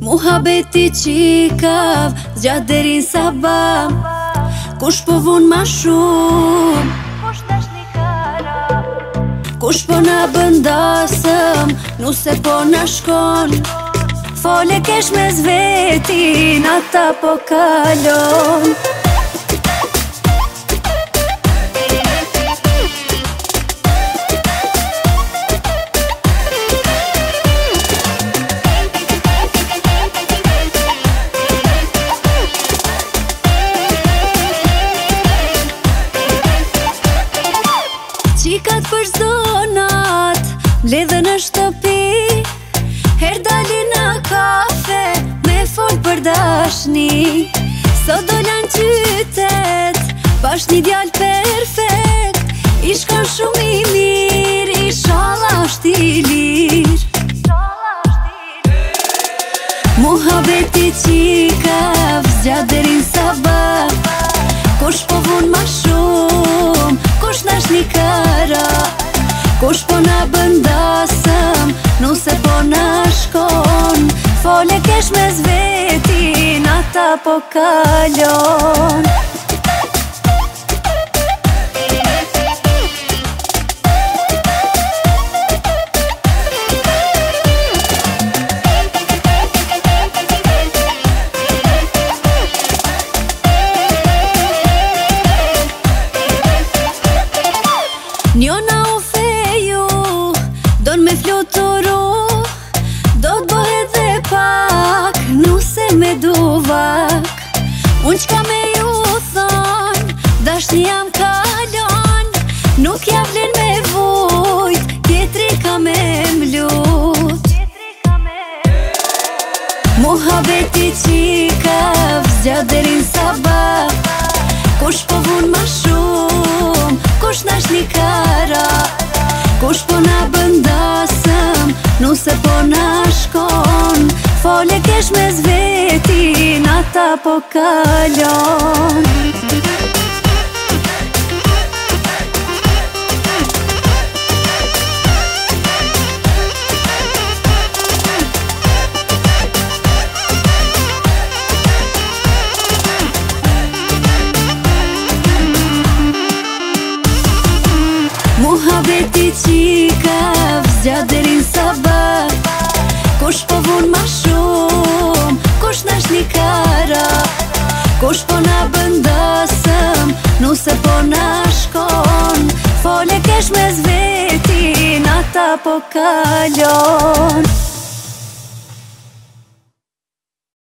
Muhabeti qikav, zgjat deri sabah. Kush po vun ma shumë, Kush tash një kara, kush po na bëndasëm, nuse po na shkon. Fole kesh me zvetin, ata po kalon. Qikat për zonat, mledhe në shtëpi, her dalin në kafe, me fol për dashni. Sot dolan qytet, bash një djall perfekt, i shkon shumë i mirë, inshallah është i lirë. Muhabeti qikav, zgjat deri në sabah. Kush po vun ma shumë, kush nash një kara, kush po na bëndasëm, nuse po na shkon. Fole kesh me zvetin, ata po kalon. Njona u feju, don me fluturu, do t'bohet dhe pak, nuse me duvak. Unë qka me ju thon, dashni jam kalon, nuk ja vlen me vujt, tjetri ka me mlut. Muhabeti qikav, zgjat deri në sabah. Kush po vun ma shumë, kush nash një kara, kush po na bëndasëm, nuse po na shkon. Fole kesh me zvetin, ata po kalon. Muhabeti qikav, zgjat deri në sabah. Kush po vun ma shumë, kush nash një kara, kush po na bëndasëm, nuse po na shkon. Fole kesh me zvetin, ata po kalon.